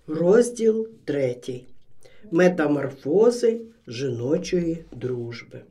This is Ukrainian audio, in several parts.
Розділ 3. Метаморфози жіночої дружби.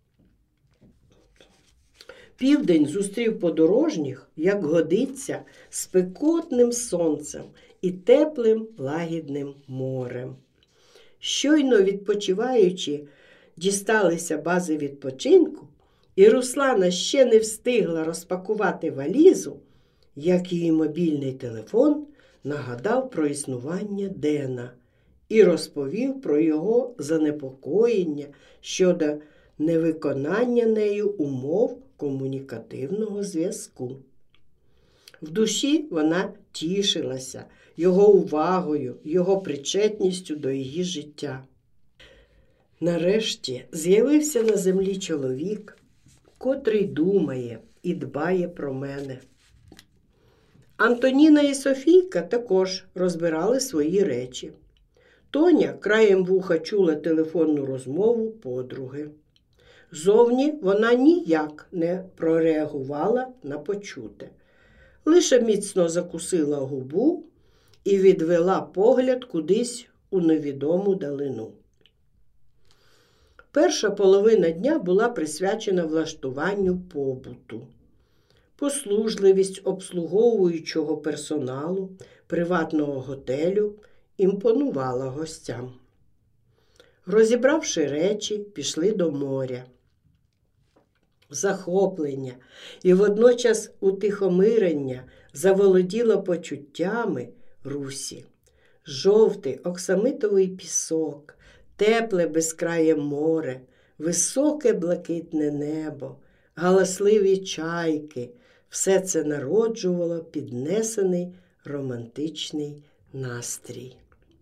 Південь зустрів подорожніх, як годиться, спекотним сонцем і теплим лагідним морем. Щойно відпочиваючи, дісталися бази відпочинку, і Руслана ще не встигла розпакувати валізу, як її мобільний телефон нагадав про існування Дена і розповів про його занепокоєння щодо невиконання нею умов комунікативного зв'язку. В душі вона тішилася його увагою, його причетністю до її життя. Нарешті з'явився на землі чоловік, котрий думає і дбає про мене. Антоніна і Софійка також розбирали свої речі. Тоня краєм вуха чула телефонну розмову подруги. Зовні вона ніяк не прореагувала на почуте. Лише міцно закусила губу і відвела погляд кудись у невідому далину. Перша половина дня була присвячена влаштуванню побуту. Послужливість обслуговуючого персоналу приватного готелю імпонувала гостям. Розібравши речі, пішли до моря. Захоплення і водночас утихомирення заволоділо почуттями Русі. Жовтий оксамитовий пісок, тепле безкрає море, високе блакитне небо, галасливі чайки – все це народжувало піднесений романтичний настрій.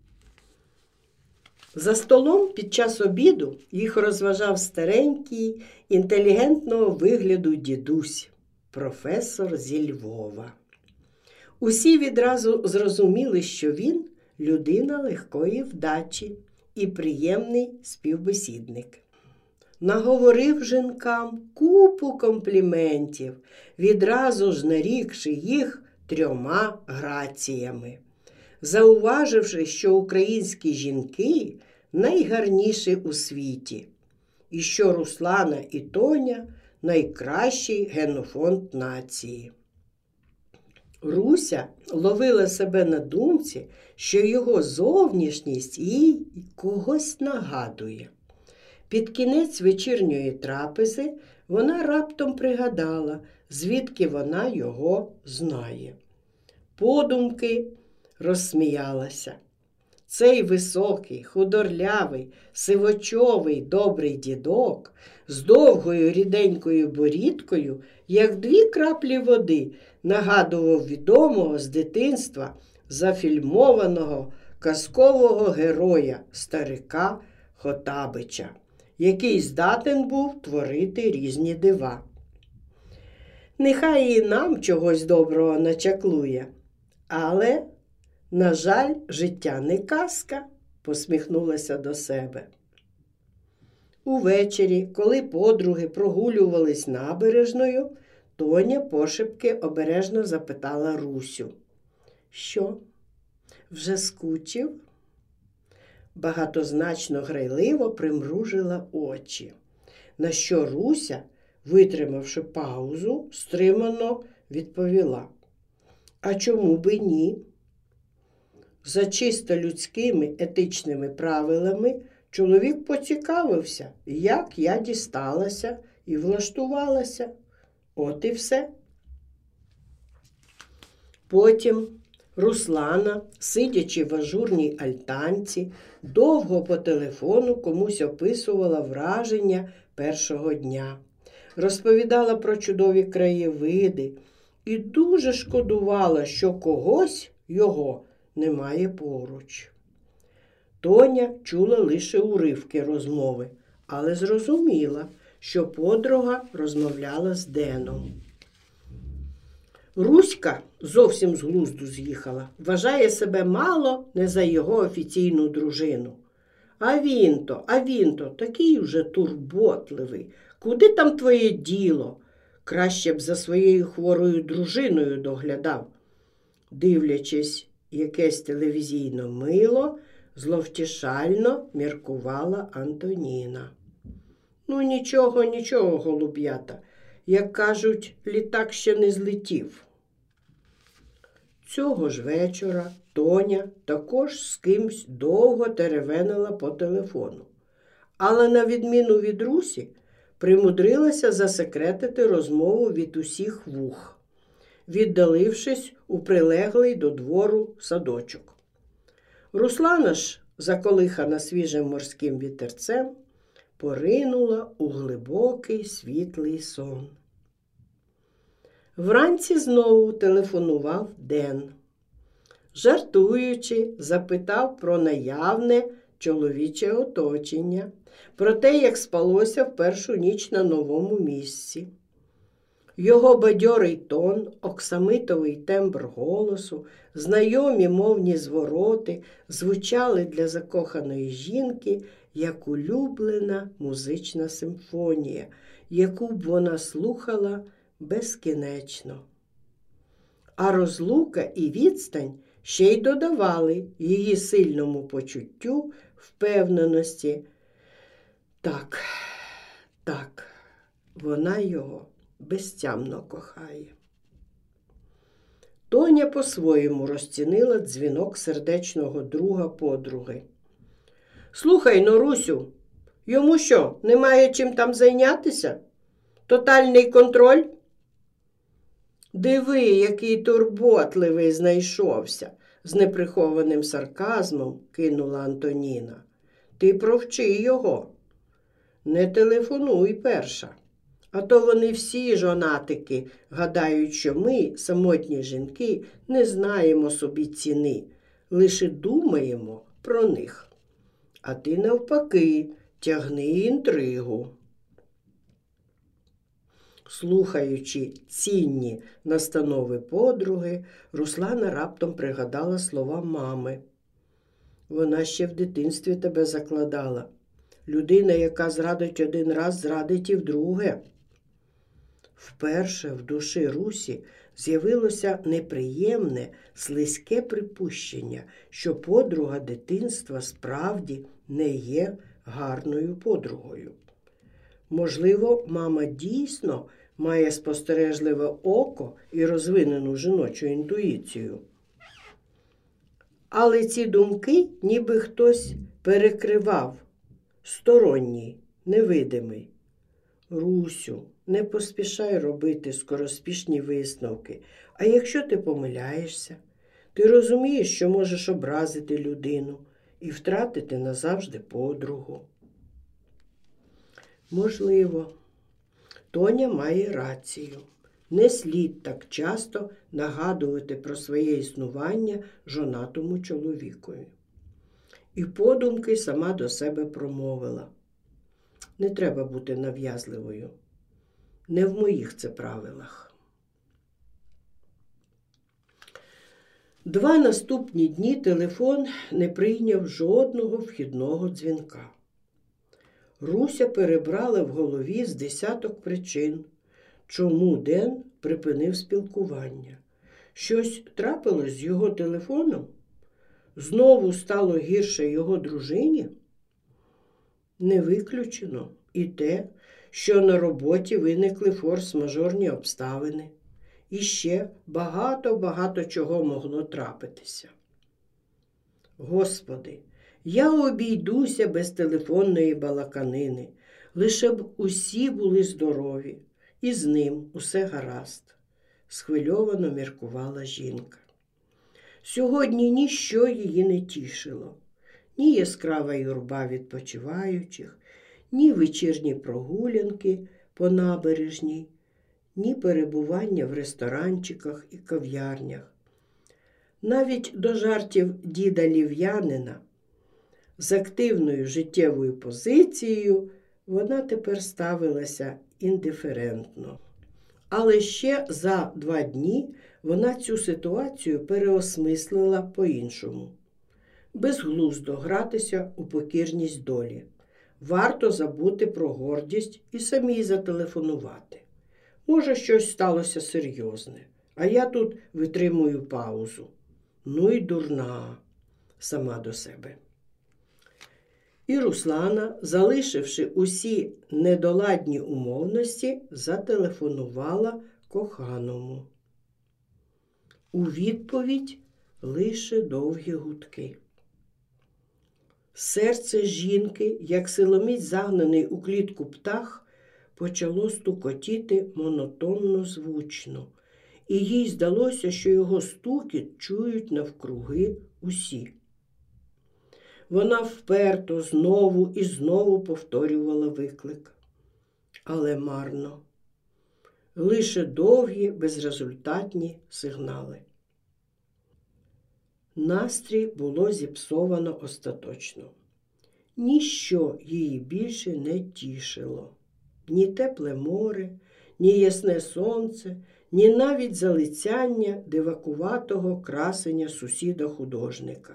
За столом під час обіду їх розважав старенький, інтелігентного вигляду дідусь, професор зі Львова. Усі відразу зрозуміли, що він – людина легкої вдачі і приємний співбесідник. Наговорив жінкам купу компліментів, відразу ж нарікши їх 3 граціями. Зауваживши, що українські жінки найгарніші у світі, і що Руслана і Тоня – найкращий генофонд нації. Руся ловила себе на думці, що його зовнішність їй когось нагадує. Під кінець вечірньої трапези вона раптом пригадала, звідки вона його знає. Подумки розсміялася. Цей високий, худорлявий, сивочовий, добрий дідок з довгою ріденькою борідкою, як 2 краплі води, нагадував відомого з дитинства зафільмованого казкового героя старика Хотабича, який здатен був творити різні дива. Нехай і нам чогось доброго начаклує, але, на жаль, життя не казка, посміхнулася до себе. Увечері, коли подруги прогулювались набережною, Тоня пошепки обережно запитала Русю. Що, вже скучив? Багатозначно грайливо примружила очі, на що Руся, витримавши паузу, стримано відповіла. А чому би ні? За чисто людськими етичними правилами чоловік поцікавився, як я дісталася і влаштувалася. От і все. Потім Руслана, сидячи в ажурній альтанці, довго по телефону комусь описувала враження першого дня. Розповідала про чудові краєвиди і дуже шкодувала, що когось його немає поруч. Тоня чула лише уривки розмови, але зрозуміла, що подруга розмовляла з Деном. Руська зовсім з глузду з'їхала, вважає себе мало не за його офіційну дружину. А він то такий вже турботливий. Куди там твоє діло? Краще б за своєю хворою дружиною доглядав. Дивлячись якесь телевізійне мило, зловтішально міркувала Антоніна. Ну, нічого, нічого, голуб'ята. Як кажуть, літак ще не злетів. Цього ж вечора Тоня також з кимсь довго теревенила по телефону. Але на відміну від Русі, примудрилася засекретити розмову від усіх вух, віддалившись у прилеглий до двору садочок. Руслана ж, заколихана свіжим морським вітерцем, поринула у глибокий світлий сон. Вранці знову телефонував Ден. Жартуючи, запитав про наявне чоловіче оточення, про те, як спалося в першу ніч на новому місці. Його бадьорий тон, оксамитовий тембр голосу, знайомі мовні звороти звучали для закоханої жінки, як улюблена музична симфонія, яку б вона слухала безкінечно. А розлука і відстань ще й додавали її сильному почуттю впевненості. Так, вона його безтямно кохає. Тоня по-своєму розцінила дзвінок сердечного друга подруги. «Слухай, Норусю, йому що, немає чим там зайнятися? Тотальний контроль?» «Диви, який турботливий знайшовся», – з неприхованим сарказмом кинула Антоніна. «Ти провчи його. Не телефонуй перша. А то вони всі жонатики гадають, що ми, самотні жінки, не знаємо собі ціни, лише думаємо про них. А ти навпаки, тягни інтригу». Слухаючи цінні настанови подруги, Руслана раптом пригадала слова мами. Вона ще в дитинстві тебе закладала. Людина, яка зрадить один раз, зрадить і вдруге. Вперше в душі Русі з'явилося неприємне, слизьке припущення, що подруга дитинства справді не є гарною подругою. Можливо, мама дійсно має спостережливе око і розвинену жіночу інтуїцію. Але ці думки ніби хтось перекривав, сторонній, невидимий. Русю, не поспішай робити скороспішні висновки. А якщо ти помиляєшся, ти розумієш, що можеш образити людину і втратити назавжди подругу. Можливо, Тоня має рацію. Не слід так часто нагадувати про своє існування жонатому чоловікові. І подумки сама до себе промовила. Не треба бути нав'язливою. Не в моїх це правилах. 2 наступні дні телефон не прийняв жодного вхідного дзвінка. Руся перебрала в голові з десяток причин, чому Ден припинив спілкування. Щось трапилось з його телефоном? Знову стало гірше його дружині? Не виключено і те, що на роботі виникли форс-мажорні обставини. І ще багато чого могло трапитися. Господи, я обійдуся без телефонної балаканини, лише б усі були здорові, і з ним усе гаразд, схвильовано міркувала жінка. Сьогодні ніщо її не тішило. Ні яскрава юрба відпочиваючих, ні вечірні прогулянки по набережній, ні перебування в ресторанчиках і кав'ярнях. Навіть до жартів діда Лів'янина з активною життєвою позицією вона тепер ставилася індиферентно. Але ще за 2 дні вона цю ситуацію переосмислила по-іншому. Безглуздо гратися у покірність долі. Варто забути про гордість і самій зателефонувати. Може, щось сталося серйозне, а я тут витримую паузу. Ну й дурна сама до себе. І Руслана, залишивши усі недоладні умовності, зателефонувала коханому. У відповідь лише довгі гудки. Серце жінки, як силоміць загнаний у клітку птах, почало стукотіти монотонно звучно, і їй здалося, що його стукіт чують навкруги усі. Вона вперто знову і знову повторювала виклик. Але марно. Лише довгі, безрезультатні сигнали. Настрій було зіпсовано остаточно. Ніщо її більше не тішило. Ні тепле море, ні ясне сонце, ні навіть залицяння дивакуватого красення сусіда-художника.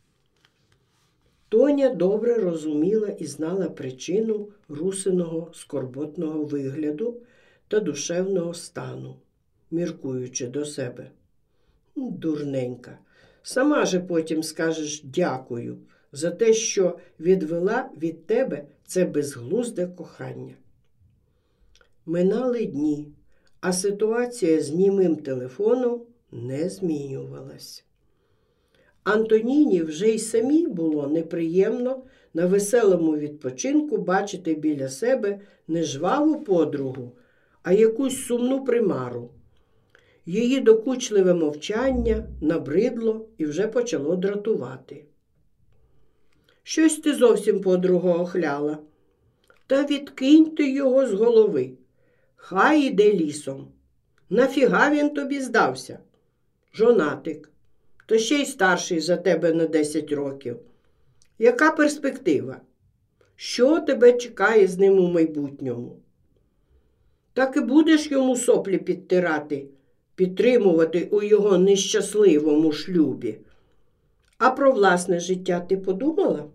Тоня добре розуміла і знала причину Русиного скорботного вигляду та душевного стану, міркуючи до себе. Дурненька, сама же потім скажеш дякую за те, що відвела від тебе це безглузде кохання. Минали дні, а ситуація з німим телефоном не змінювалась. Антоніні вже й самій було неприємно на веселому відпочинку бачити біля себе не жваву подругу, а якусь сумну примару. Її докучливе мовчання набридло і вже почало дратувати. Щось ти зовсім, подруга, охляла. Та відкинь ти його з голови. Хай іде лісом. Нафіга він тобі здався? Жонатик. То ще й старший за тебе на 10 років. Яка перспектива? Що тебе чекає з ним у майбутньому? Так і будеш йому соплі підтирати, підтримувати у його нещасливому шлюбі. А про власне життя ти подумала?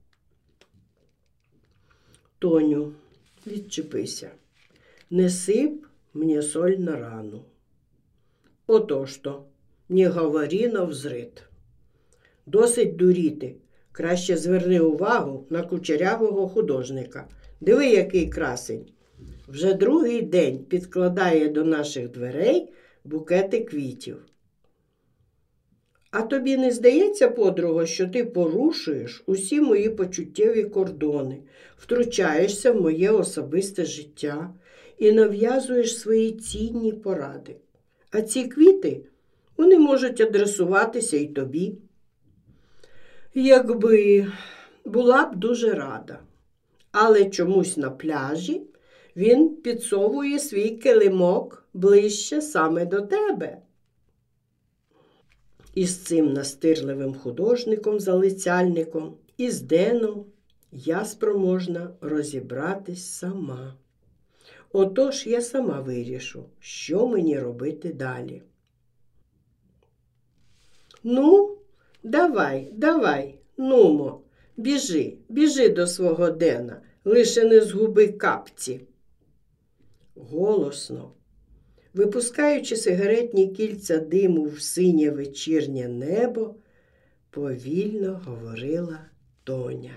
Тоню, відчепися. Не сип мені соль на рану. Отож-то. Не говори навзрид. Досить дуріти. Краще зверни увагу на кучерявого художника. Диви, який красень. Вже другий день підкладає до наших дверей букети квітів. А тобі не здається, подруго, що ти порушуєш усі мої почуттєві кордони, втручаєшся в моє особисте життя і нав'язуєш свої цінні поради? А ці квіти, вони можуть адресуватися і тобі. Якби була б дуже рада. Але чомусь на пляжі він підсовує свій килимок ближче саме до тебе. І з цим настирливим художником-залицяльником, і з Деном я спроможна розібратись сама. Отож я сама вирішу, що мені робити далі. Ну, давай, нумо, біжи до свого Дена, лише не згуби капці. Голосно, випускаючи сигаретні кільця диму в синє вечірнє небо, повільно говорила Тоня.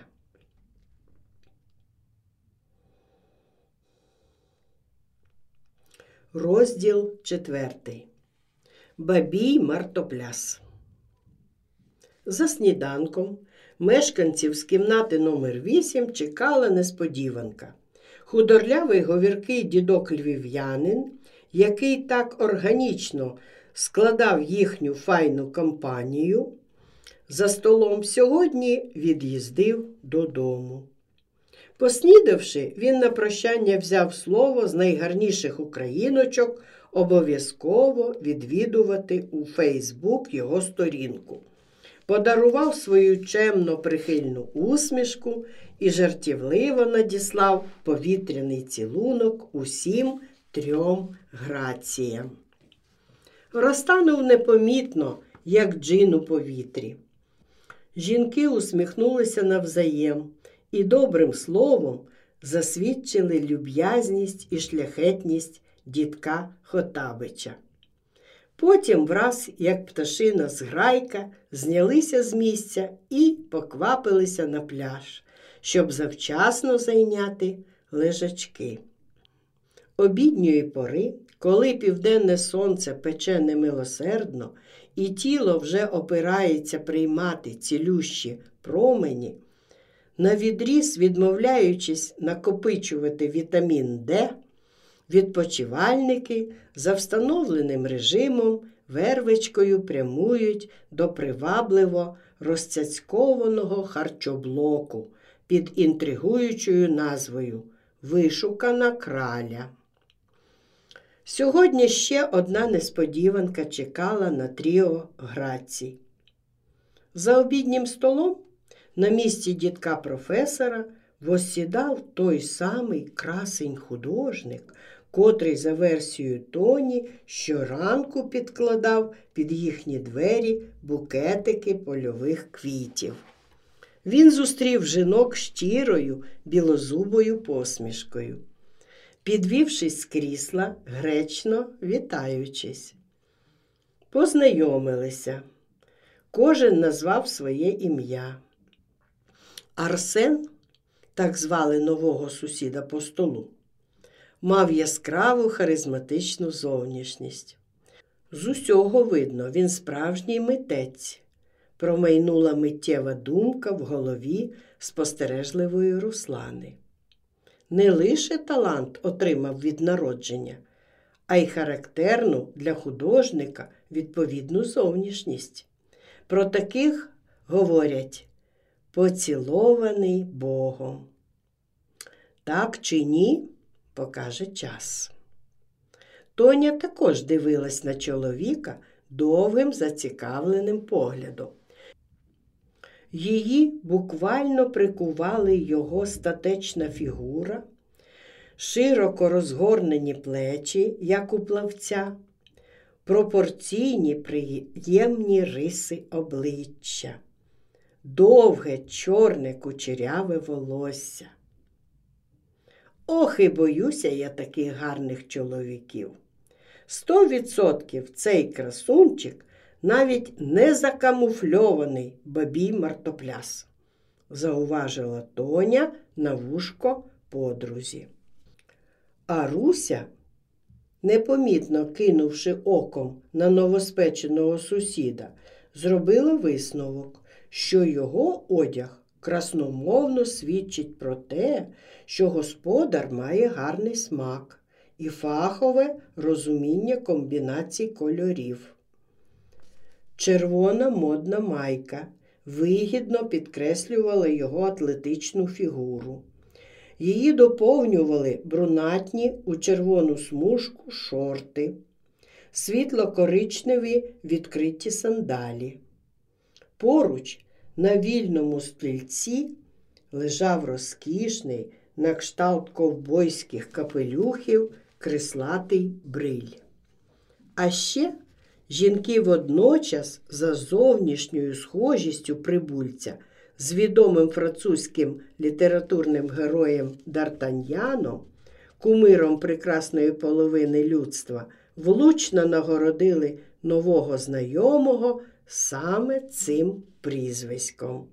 Розділ 4. Бабій Мартопляс. За сніданком мешканців з кімнати номер 8 чекала несподіванка. Худорлявий говіркий дідок-львів'янин, який так органічно складав їхню файну компанію, за столом сьогодні від'їздив додому. Поснідавши, він на прощання взяв слово з найгарніших україночок обов'язково відвідувати у Фейсбук його сторінку. Подарував свою чемно прихильну усмішку і жартівливо надіслав повітряний цілунок усім 3 граціям. Розтанув непомітно, як джин у повітрі. Жінки усміхнулися навзаєм і добрим словом засвідчили люб'язність і шляхетність дідка Хотабича. Потім враз, як пташина зграйка, знялися з місця і поквапилися на пляж, щоб завчасно зайняти лежачки. Обідньої пори, коли південне сонце пече немилосердно і тіло вже опирається приймати цілющі промені, навідріз відмовляючись накопичувати вітамін Д, відпочивальники за встановленим режимом вервичкою прямують до привабливо розцяцькованого харчоблоку під інтригуючою назвою «Вишукана краля». Сьогодні ще одна несподіванка чекала на тріо Грацій. За обіднім столом на місці дідка професора воссідав той самий красень-художник, котрий за версією Тоні щоранку підкладав під їхні двері букетики польових квітів. Він зустрів жінок щирою, білозубою посмішкою, підвівшись з крісла, гречно вітаючись. Познайомилися. Кожен назвав своє ім'я. Арсен, так звали нового сусіда по столу, мав яскраву харизматичну зовнішність. З усього видно, він справжній митець. Промайнула миттєва думка в голові спостережливої Руслани. Не лише талант отримав від народження, а й характерну для художника відповідну зовнішність. Про таких говорять «поцілований Богом». Так чи ні, покаже час. Тоня також дивилась на чоловіка довгим зацікавленим поглядом. Її буквально прикували його статечна фігура, широко розгорнені плечі, як у плавця, пропорційні приємні риси обличчя, довге чорне кучеряве волосся. Ох, і боюся я таких гарних чоловіків. 100% цей красунчик навіть не закамуфльований бабій мартопляс, зауважила Тоня на вушко подрузі. А Руся, непомітно кинувши оком на новоспеченого сусіда, зробила висновок, що його одяг красномовно свідчить про те, що господар має гарний смак і фахове розуміння комбінацій кольорів. Червона модна майка вигідно підкреслювала його атлетичну фігуру. Її доповнювали брунатні у червону смужку шорти, світло-коричневі відкриті сандалі. Поруч на вільному стільці лежав розкішний, на кшталт ковбойських капелюхів, крислатий бриль. А ще жінки водночас за зовнішньою схожістю прибульця з відомим французьким літературним героєм Д'Артаньяном, кумиром прекрасної половини людства, влучно нагородили нового знайомого саме цим прізвиськом.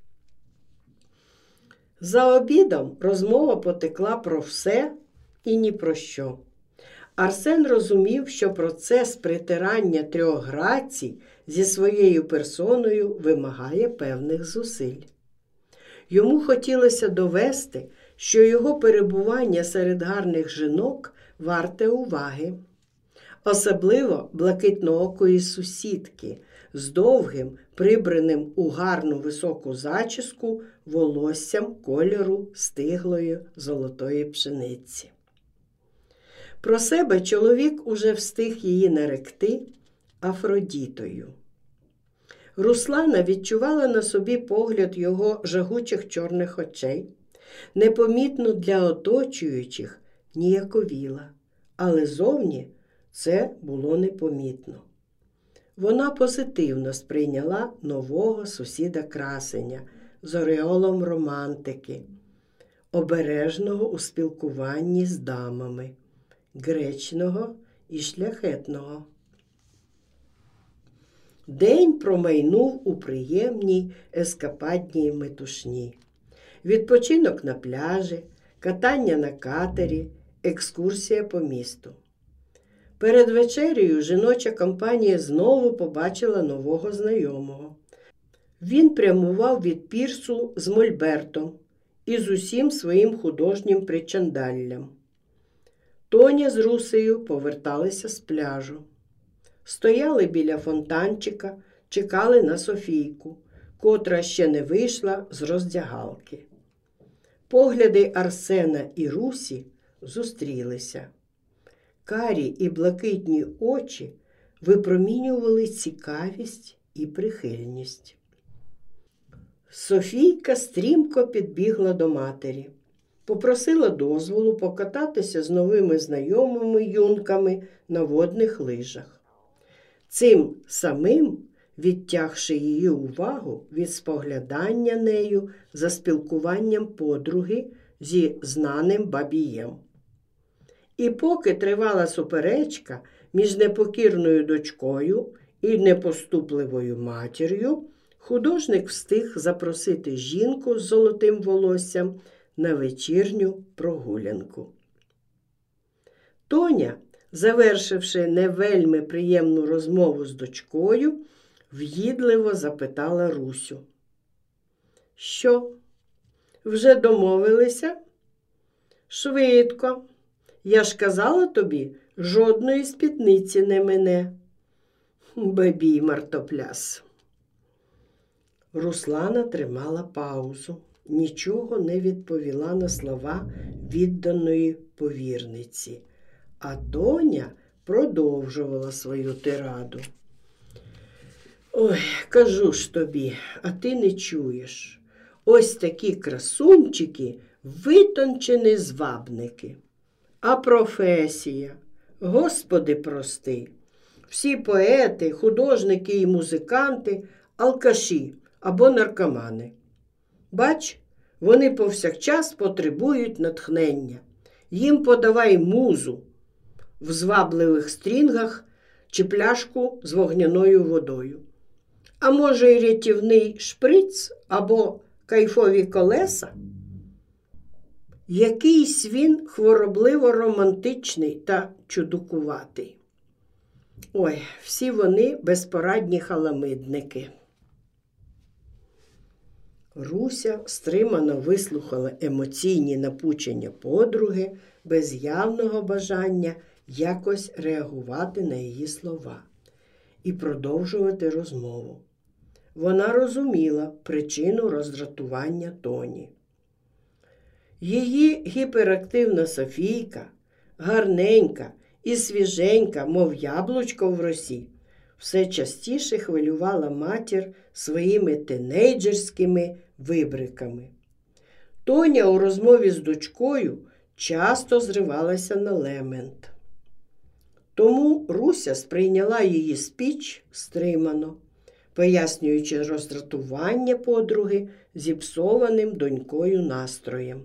За обідом розмова потекла про все і ні про що. Арсен розумів, що процес притирання трьох Грацій зі своєю персоною вимагає певних зусиль. Йому хотілося довести, що його перебування серед гарних жінок варте уваги. Особливо блакитноокої сусідки з довгим, прибраним у гарну високу зачіску волоссям кольору стиглої золотої пшениці. Про себе чоловік уже встиг її наректи Афродітою. Руслана відчувала на собі погляд його жагучих чорних очей, непомітно для оточуючих ніяковіла, але зовні це було непомітно. Вона позитивно сприйняла нового сусіда-красеня з ореолом романтики, обережного у спілкуванні з дамами, гречного і шляхетного. День промайнув у приємній ескападній метушні. Відпочинок на пляжі, катання на катері, екскурсія по місту. Перед вечерею жіноча компанія знову побачила нового знайомого. Він прямував від пірсу з мольбертом і з усім своїм художнім причандаллям. Тоня з Русею поверталися з пляжу. Стояли біля фонтанчика, чекали на Софійку, котра ще не вийшла з роздягалки. Погляди Арсена і Русі зустрілися. Карі і блакитні очі випромінювали цікавість і прихильність. Софійка стрімко підбігла до матері, попросила дозволу покататися з новими знайомими юнками на водних лижах. Цим самим відтягши її увагу від споглядання нею за спілкуванням подруги зі знаним бабієм. І поки тривала суперечка між непокірною дочкою і непоступливою матір'ю, художник встиг запросити жінку з золотим волоссям на вечірню прогулянку. Тоня, завершивши не вельми приємну розмову з дочкою, в'їдливо запитала Русю. «Що, вже домовилися?» «Швидко. Я ж казала тобі, жодної спідниці не мине». «Бабій мартопляс». Руслана тримала паузу, нічого не відповіла на слова відданої повірниці. А Тоня продовжувала свою тираду. «Ой, кажу ж тобі, а ти не чуєш. Ось такі красунчики, витончені звабники. А професія, Господи прости, всі поети, художники і музиканти – алкаші або наркомани. Бач, вони повсякчас потребують натхнення. Їм подавай музу в звабливих стрінгах чи пляшку з вогняною водою. А може й рятівний шприц або кайфові колеса? Якийсь він хворобливо-романтичний та чудукуватий. Ой, всі вони безпорадні халамидники». Руся стримано вислухала емоційні напучення подруги без явного бажання якось реагувати на її слова і продовжувати розмову. Вона розуміла причину роздратування Тоні. Її гіперактивна Софійка, гарненька і свіженька, мов яблучко в росі, все частіше хвилювала матір своїми тинейджерськими вибриками. Тоня у розмові з дочкою часто зривалася на лемент. Тому Руся сприйняла її спіч стримано, пояснюючи роздратування подруги зіпсованим донькою настроєм.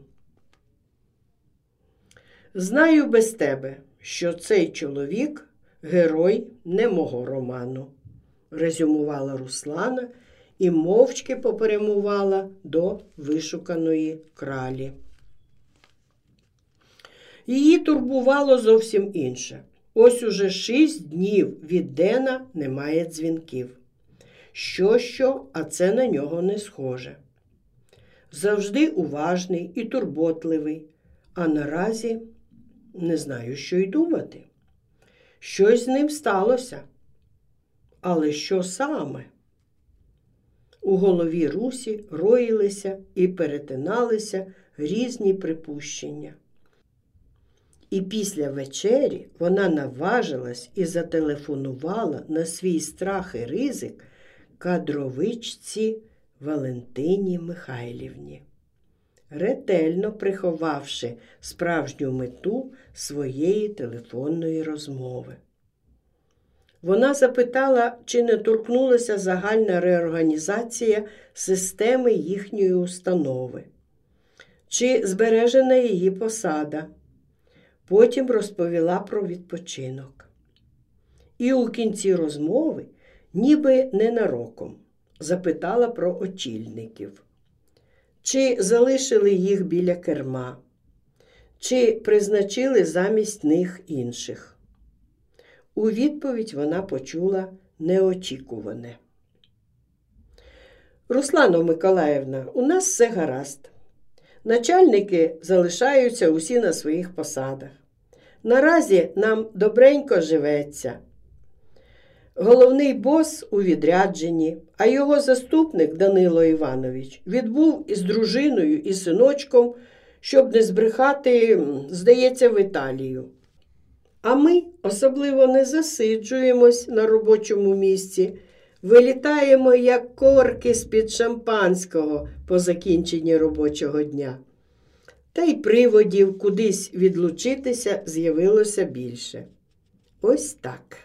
«Знаю без тебе, що цей чоловік – герой не мого роману», – резюмувала Руслана і мовчки попрямувала до вишуканої кралі. Її турбувало зовсім інше. Ось уже 6 днів від Дена немає дзвінків. Що, а це на нього не схоже. Завжди уважний і турботливий, а наразі не знаю, що й думати. Щось з ним сталося. Але що саме? У голові Русі роїлися і перетиналися різні припущення. І після вечері вона наважилась і зателефонувала на свій страх і ризик кадровичці Валентині Михайлівні, ретельно приховавши справжню мету своєї телефонної розмови. Вона запитала, чи не торкнулася загальна реорганізація системи їхньої установи, чи збережена її посада. Потім розповіла про відпочинок. І у кінці розмови, ніби ненароком запитала про очільників. Чи залишили їх біля керма, чи призначили замість них інших. У відповідь вона почула неочікуване. Руслано Миколаївна, у нас все гаразд. Начальники залишаються усі на своїх посадах. Наразі нам добренько живеться. Головний бос у відрядженні, а його заступник Данило Іванович відбув із дружиною і синочком, щоб не збрехати, здається, в Італію. А ми особливо не засиджуємось на робочому місці, вилітаємо як корки з-під шампанського по закінченні робочого дня. Та й приводів кудись відлучитися з'явилося більше. Ось так.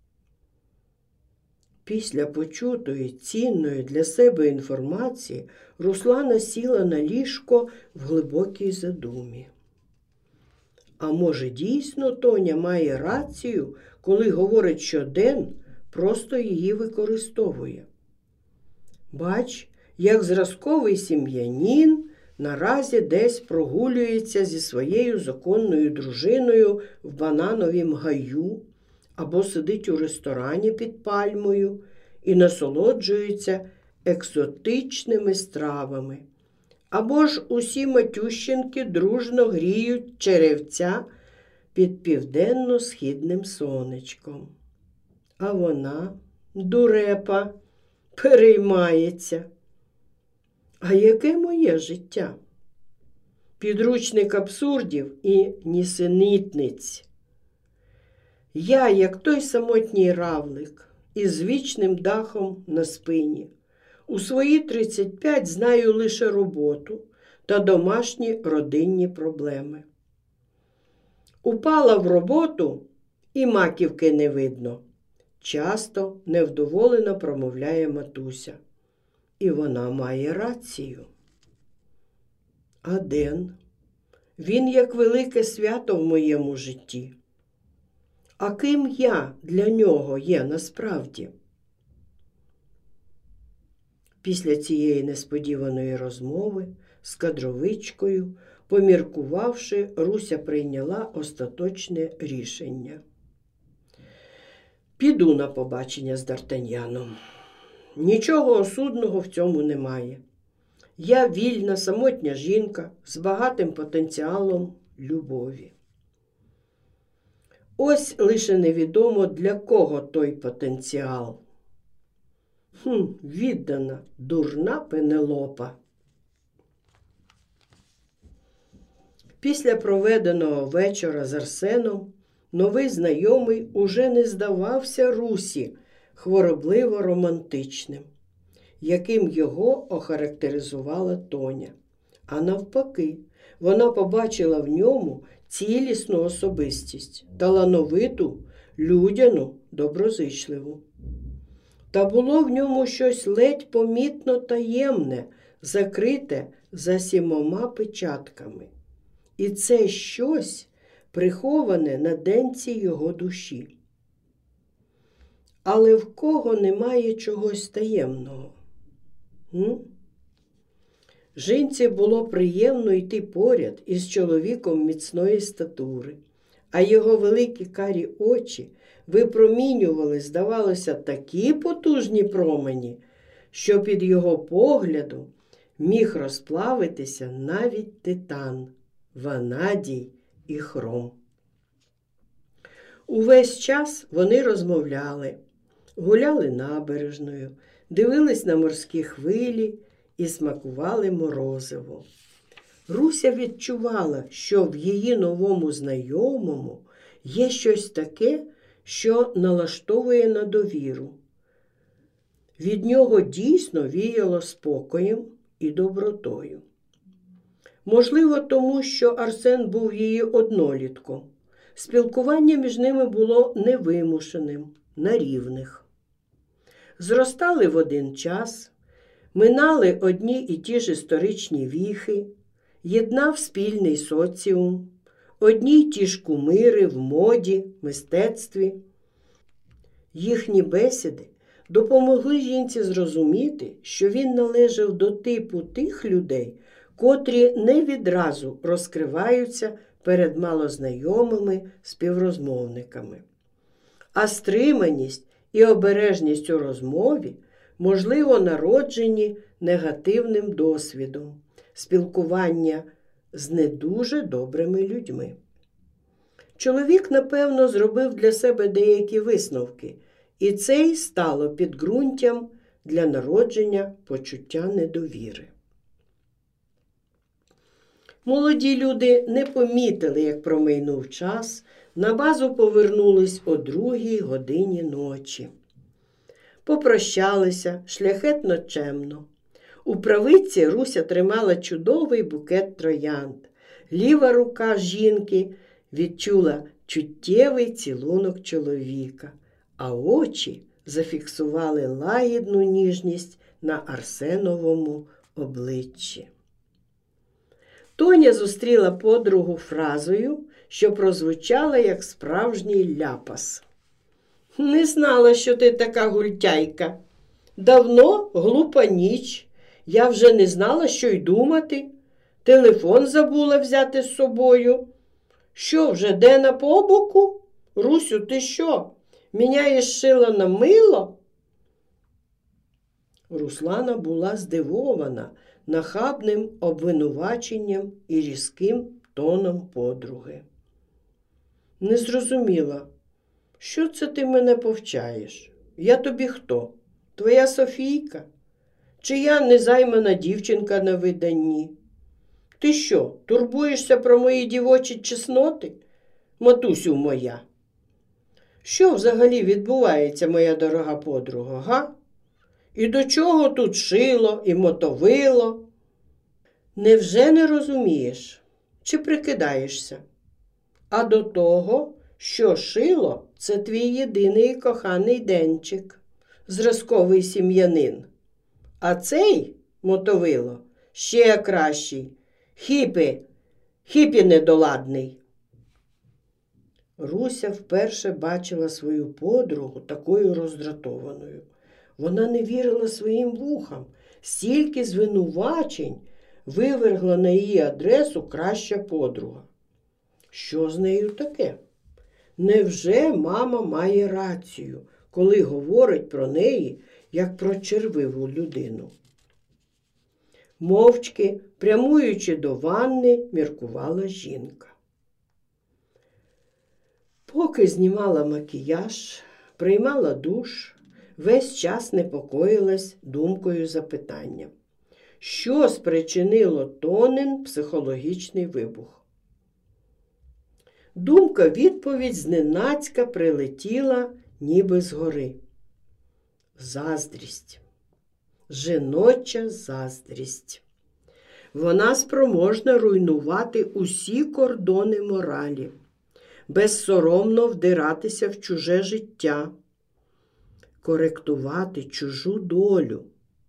Після почутої, цінної для себе інформації Руслана сіла на ліжко в глибокій задумі. А може, дійсно Тоня має рацію, коли говорить, що Ден просто її використовує? Бач, як зразковий сім'янин наразі десь прогулюється зі своєю законною дружиною в банановім гаю, або сидить у ресторані під пальмою і насолоджується екзотичними стравами, або ж усі матющенки дружно гріють черевця під південно-східним сонечком. А вона, дурепа, переймається. А яке моє життя? Підручник абсурдів і нісенітниць. Я, як той самотній равлик, із вічним дахом на спині. У свої 35 знаю лише роботу та домашні родинні проблеми. Упала в роботу і маківки не видно. Часто невдоволено промовляє матуся. І вона має рацію. А Ден? Він як велике свято в моєму житті. А ким я для нього є насправді? Після цієї несподіваної розмови з кадровичкою, поміркувавши, Руся прийняла остаточне рішення. Піду на побачення з Д'Артаньяном. Нічого осудного в цьому немає. Я вільна, самотня жінка з багатим потенціалом любові. Ось лише невідомо, для кого той потенціал. Віддана, дурна Пенелопа. Після проведеного вечора з Арсеном новий знайомий уже не здавався Русі хворобливо-романтичним, яким його охарактеризувала Тоня. А навпаки, вона побачила в ньому цілісну особистість, талановиту, людяну, доброзичливу. Та було в ньому щось ледь помітно таємне, закрите за 7 печатками. І це щось приховане на денці його душі. Але в кого немає чогось таємного? Жінці було приємно йти поряд із чоловіком міцної статури, а його великі карі очі випромінювали, здавалося, такі потужні промені, що під його поглядом міг розплавитися навіть титан, ванадій і хром. Увесь час вони розмовляли, гуляли набережною, дивились на морські хвилі і смакували морозиво. Руся відчувала, що в її новому знайомому є щось таке, що налаштовує на довіру. Від нього дійсно віяло спокоєм і добротою. Можливо, тому що Арсен був її однолітком. Спілкування між ними було невимушеним, на рівних. Зростали в один час, минали одні і ті ж історичні віхи, єднав спільний соціум, одні й ті ж кумири в моді, мистецтві. Їхні бесіди допомогли жінці зрозуміти, що він належав до типу тих людей, котрі не відразу розкриваються перед малознайомими співрозмовниками. А стриманість і обережність у розмові, можливо, народжені негативним досвідом спілкування з не дуже добрими людьми. Чоловік, напевно, зробив для себе деякі висновки, і це й стало підґрунтям для народження почуття недовіри. Молоді люди не помітили, як промайнув час, на базу повернулись о 2-й годині ночі. Попрощалися шляхетно чемно. У правиці Руся тримала чудовий букет троянд. Ліва рука жінки відчула чуттєвий цілунок чоловіка, а очі зафіксували лагідну ніжність на Арсеновому обличчі. Тоня зустріла подругу фразою, що прозвучала як справжній ляпас. «Не знала, що ти така гультяйка. Давно глупа ніч. Я вже не знала, що й думати. Телефон забула взяти з собою. Що, вже де на побоку? Русю, ти що, міняєш шило на мило?» Руслана була здивована нахабним обвинуваченням і різким тоном подруги. «Не зрозуміла, що це ти мене повчаєш? Я тобі хто? Твоя Софійка? Чи я незаймана дівчинка на виданні? Ти що, турбуєшся про мої дівочі чесноти, матусю моя? Що взагалі відбувається, моя дорога подруга, га? І до чого тут шило і мотовило? Невже не розумієш? Чи прикидаєшся? А до того, що шило – це твій єдиний коханий денчик, зразковий сім'янин. А цей, мотовило, ще кращий, хіпі недоладний. Руся вперше бачила свою подругу такою роздратованою. Вона не вірила своїм вухам. Стільки звинувачень вивергла на її адресу краща подруга. Що з нею таке? Невже мама має рацію, коли говорить про неї, як про червиву людину? Мовчки, прямуючи до ванни, міркувала жінка. Поки знімала макіяж, приймала душ, весь час непокоїлась думкою запитання. Що спричинило Тонин психологічний вибух? Думка-відповідь зненацька прилетіла, ніби згори. Заздрість. Жіноча заздрість. Вона спроможна руйнувати усі кордони моралі, безсоромно вдиратися в чуже життя, коректувати чужу долю,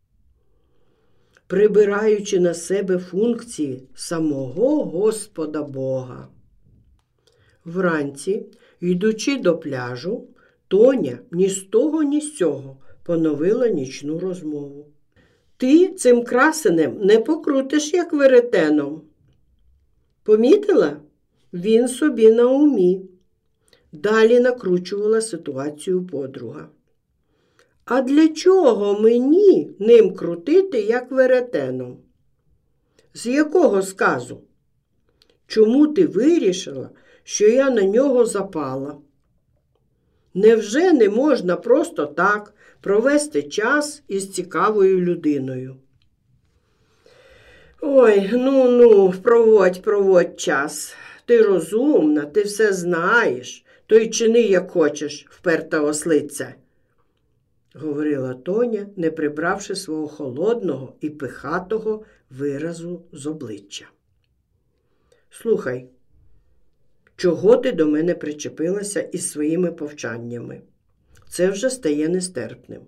прибираючи на себе функції самого Господа Бога. Вранці, йдучи до пляжу, Тоня ні з того, ні з цього поновила нічну розмову. Ти цим красенем не покрутиш, як веретеном. Помітила? Він собі на умі. Далі накручувала ситуацію подруга. А для чого мені ним крутити, як веретеном? З якого сказу? Чому ти вирішила, що я на нього запала? Невже не можна просто так провести час із цікавою людиною? Ой, ну, проводь час. Ти розумна, ти все знаєш, то й чини, як хочеш, вперта ослиця, говорила Тоня, не прибравши свого холодного і пихатого виразу з обличчя. Слухай, чого ти до мене причепилася із своїми повчаннями? Це вже стає нестерпним.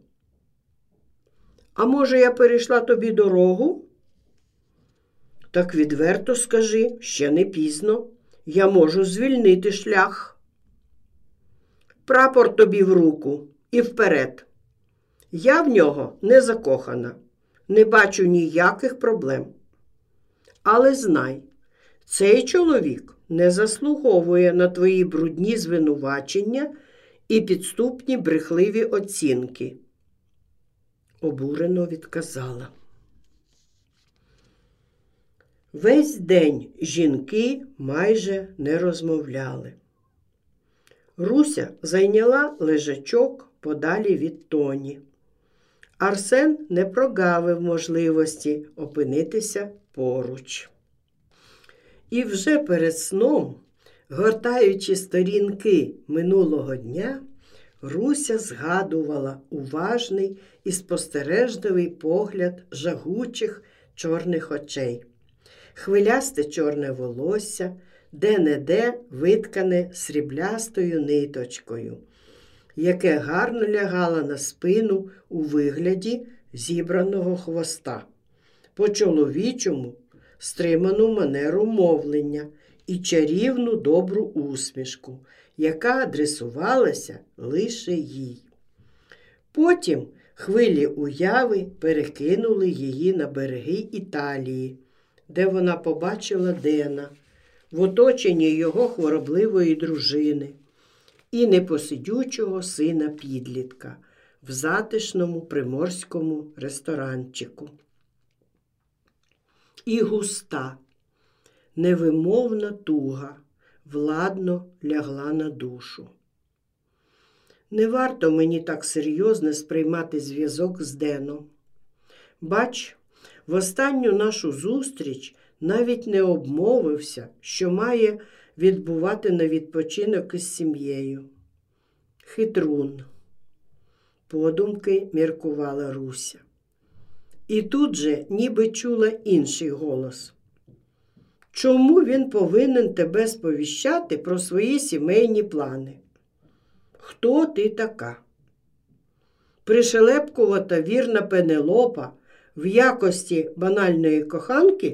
А може, я перейшла тобі дорогу? Так відверто скажи, ще не пізно. Я можу звільнити шлях. Прапор тобі в руку і вперед. Я в нього не закохана, не бачу ніяких проблем. Але знай, цей чоловік не заслуговує на твої брудні звинувачення і підступні брехливі оцінки. Обурено відказала. Весь день жінки майже не розмовляли. Руся зайняла лежачок подалі від Тоні. Арсен не прогавив можливості опинитися поруч. І вже перед сном, гортаючи сторінки минулого дня, Руся згадувала уважний і спостережливий погляд жагучих чорних очей. Хвилясте чорне волосся, де-не-де виткане сріблястою ниточкою, яке гарно лягало на спину у вигляді зібраного хвоста, по-чоловічому стриману манеру мовлення і чарівну добру усмішку, яка адресувалася лише їй. Потім хвилі уяви перекинули її на береги Італії, де вона побачила Дена в оточенні його хворобливої дружини і непосидючого сина-підлітка в затишному приморському ресторанчику. І густа, невимовна туга владно лягла на душу. Не варто мені так серйозно сприймати зв'язок з Деном. Бач, в останню нашу зустріч навіть не обмовився, що має відбувати на відпочинок із сім'єю. Хитрун, подумки міркувала Руся. І тут же ніби чула інший голос. Чому він повинен тебе сповіщати про свої сімейні плани? Хто ти така? Пришелепкувата вірна Пенелопа в якості банальної коханки?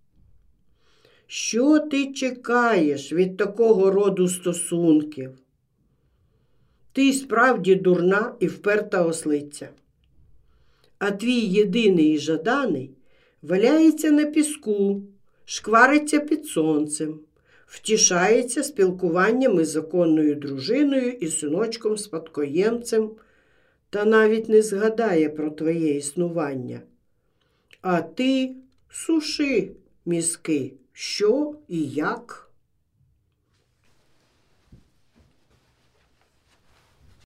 Що ти чекаєш від такого роду стосунків? Ти справді дурна і вперта ослиця. А твій єдиний і жаданий валяється на піску, шквариться під сонцем, втішається спілкуванням із законною дружиною і синочком-спадкоємцем, та навіть не згадає про твоє існування. А ти суши мізки, що і як.